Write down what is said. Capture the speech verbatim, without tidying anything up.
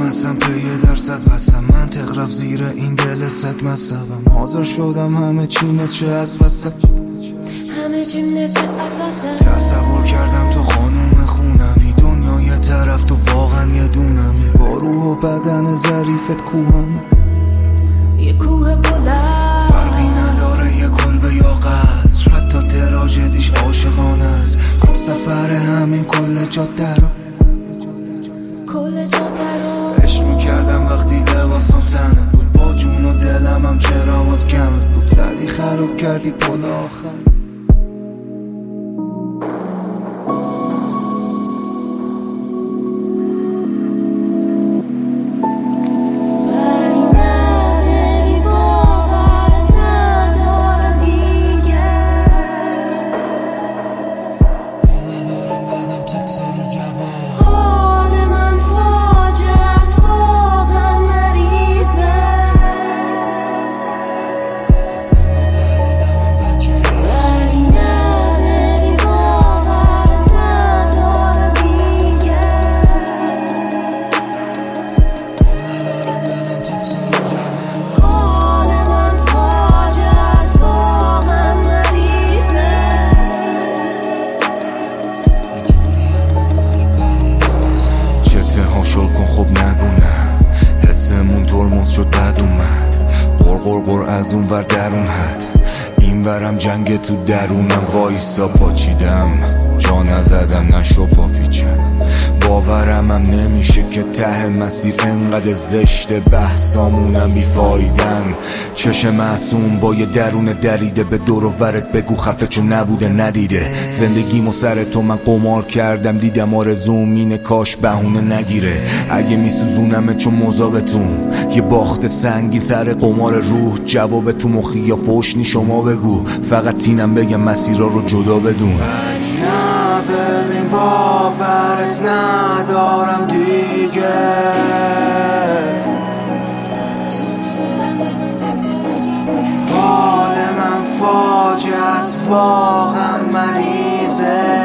هستم پی درصد بستم، منطق رفت زیر این دل سگ مذهبم. حاضر شدم همه چی نشه از وسط، همه چی نشه از وسط. تصور کردم تو خانوم خونمی، دنیای طرف تو واقعا یه دونمی. با روح و بدن ظریفت کوهمی، یه کوه بلند. فرقی نداره یه کلبه یا قصر، حتی تراژدیش عاشقانه است. هم سفر همین کل جاده رو کل جاده رو عشق میکردم وقتی لباسم تنت بود، با جون و دلم هم چرا باز کمت بود. زدی خراب کردی پل آخر. شل کن خب نگونم، حسمون ترمز شد بد اومد. قرقر قر از اون ور درون حد، این ورم جنگ تو درونم. وایسا پاچیدم جا نزدم نشو پاپیچم. باورم هم نمیشه که ته مسیر انقدر زشته، بحثامونم بیفایدن. چشم معصوم با یه درون دریده، به دور و ورت بگو خفه چون نبوده ندیده. زندگیمو سر تو من قمار کردم، دیدم آرزوم اینه کاش بهونه نگیره. اگه میسوزونمه چون مذابتون، یه باخت سنگین سر قمار روح. جواب تو مخی یا فوشنی شما بگو، فقط اینم بگم مسیرها رو جدا بدون. نه ببین باورت ندارم دیگه، حال من فاجعه است واقعا مریضه.